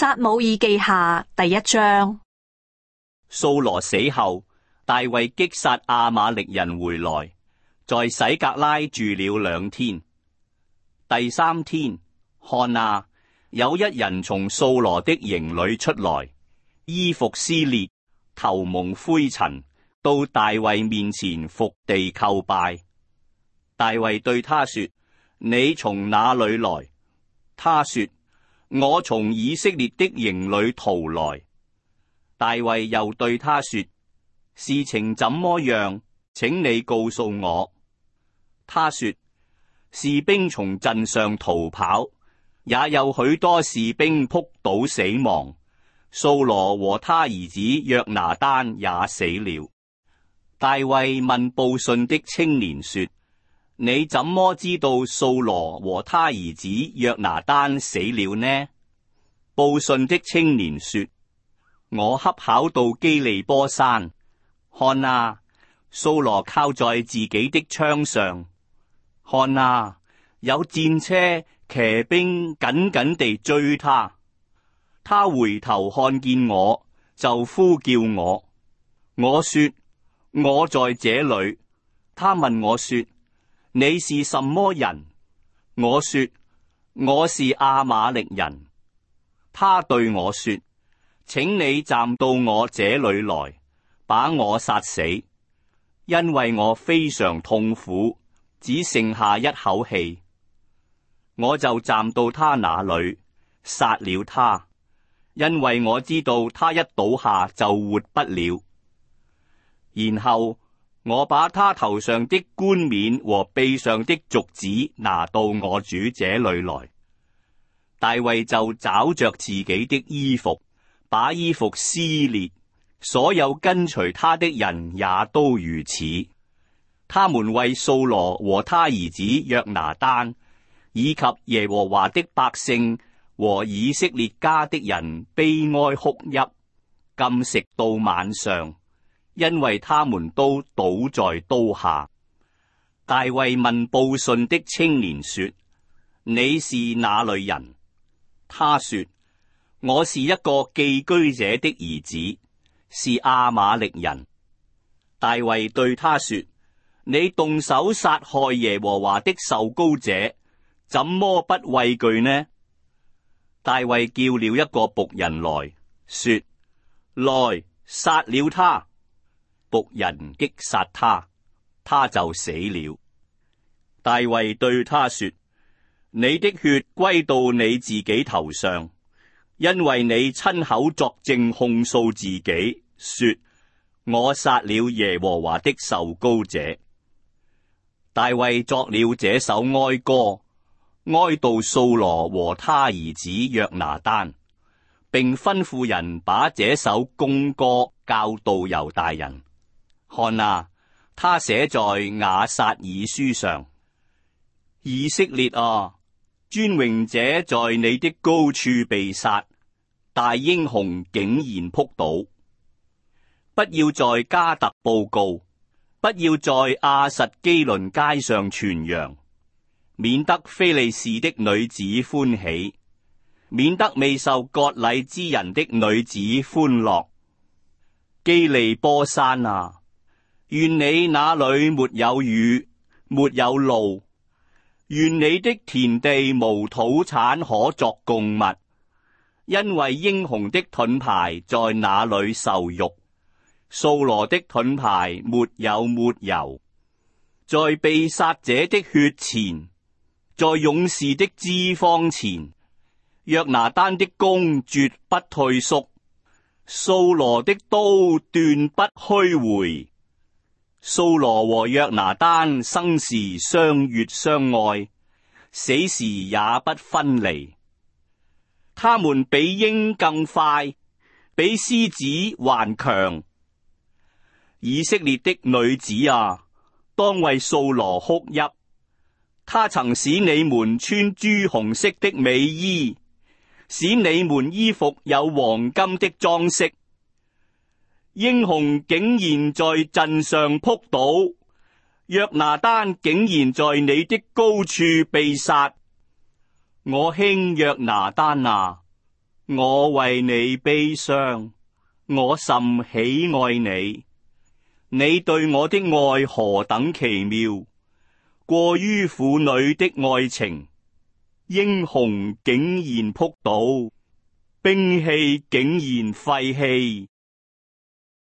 撒母耳記下第1章。 掃羅死後，大衛擊殺亞瑪力人回來，在洗革拉住了2天。第3天，看啊，有一人從掃羅的營裏出來，衣服撕裂，頭蒙灰塵，到大衛面前伏地叩拜。大衛對他說：你從哪裏來？他說：我從以色列的營裏逃來。大衛又對他說：事情怎麼樣？請你告訴我。他說：士兵從陣上逃跑，也有許多士兵仆倒死亡。掃羅和他兒子約拿單也死了。大衛問報信的青年說：你怎麼知道掃羅和他兒子約拿單死了呢？報信的青年說：我恰巧到基利波山，看啊，掃羅靠在自己的槍上，看啊，有戰車騎兵緊緊地追他。他回頭看見我，就呼叫我。我說：我在這裏。他問我說：你是什麼人？我說：我是亞瑪力人。他對我說：請你站到我這裏來，把我殺死，因為我非常痛苦，只剩下一口氣。我就站到他那裏，殺了他，因為我知道他一倒下就活不了。然後我把他頭上的冠冕和臂上的鐲子拿到我主這裏來。大衛就抓着自己的衣服，把衣服撕裂，所有跟隨他的人也都如此。他們為掃羅和他兒子約拿單，以及耶和華的百姓和以色列家的人悲哀哭泣，禁食到晚上，因為他們都倒在刀下。大衛問報信的青年說：你是哪裏人？他說：我是一個寄居者的兒子，是亞瑪力人。大衛對他說：你動手殺害耶和華的受膏者，怎麼不畏懼呢？大衛叫了一個僕人來說：來，殺了他。僕人擊殺他，他就死了。大衛對他說：你的血歸到你自己頭上，因為你親口作證控訴自己，說我殺了耶和華的受膏者。大衛作了這首哀歌，哀悼掃羅和他兒子約拿單，並吩咐人把這首公歌教導猶大人。看啊，他寫在雅撒爾書上。以色列啊，尊榮者在你的高處被殺，大英雄竟然仆倒。不要在迦特報告，不要在亞實基倫街上傳揚，免得非利士的女子歡喜，免得未受割禮之人的女子歡樂。基利波山啊，願你那裏沒有雨，沒有露，願你的田地無土產可作供物，因為英雄的盾牌在那裏受辱，掃羅的盾牌沒有抹油，在被殺者的血前，在勇士的脂肪前，約拿單的弓絕不退縮，掃羅的刀斷不虛回。掃羅和約拿單生時相悅相愛，死時也不分離。他們比鷹更快，比獅子還強。以色列的女子啊，當為掃羅哭泣。他曾使你們穿朱紅色的美衣，使你們衣服有黃金的裝飾。英雄竟然在陣上仆倒，約拿單竟然在你的高處被殺。我兄約拿單啊， 我為你悲傷，我甚喜愛你。你對我的愛何等奇妙，過於婦女的愛情。英雄竟然仆倒，兵器竟然廢棄。